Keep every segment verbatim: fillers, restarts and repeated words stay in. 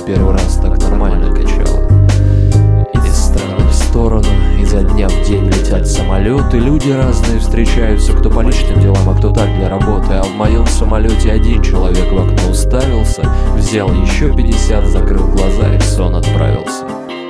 в первый раз так нормально качало. Из стороны в сторону, изо дня в день летят самолеты. Люди разные встречаются, кто по личным делам, а кто так для работы. А в моем самолете один человек в окно уставился, взял еще пятьдесят, закрыл глаза и в сон отправился.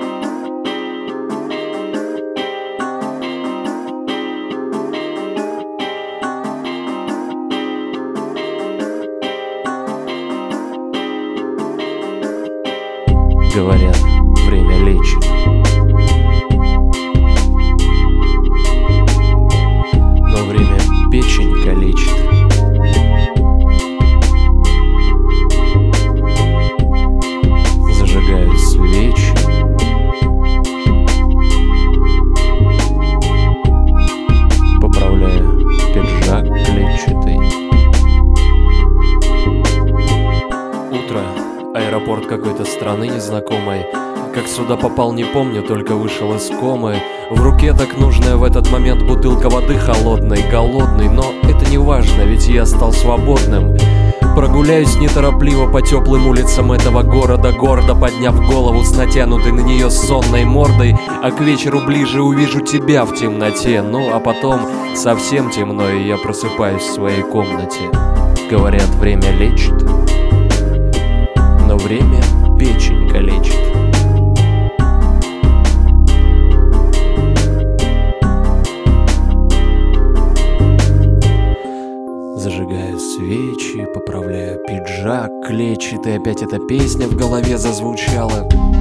Говорят, время лечит, но время печень калечит. Зажигаю свечи, поправляю пиджак клетчатый. Утро. Аэропорт какой-то страны незнакомой. Как сюда попал, не помню, только вышел из комы. В руке так нужная в этот момент бутылка воды холодной, голодный. Но это не важно, ведь я стал свободным. Прогуляюсь неторопливо по теплым улицам этого города, гордо подняв голову с натянутой на нее сонной мордой. А к вечеру ближе увижу тебя в темноте. Ну а потом совсем темно, и я просыпаюсь в своей комнате. Говорят, время лечит, но время печень калечит. Зажигаю свечи, поправляю пиджак клетчатый. Опять эта песня в голове зазвучала.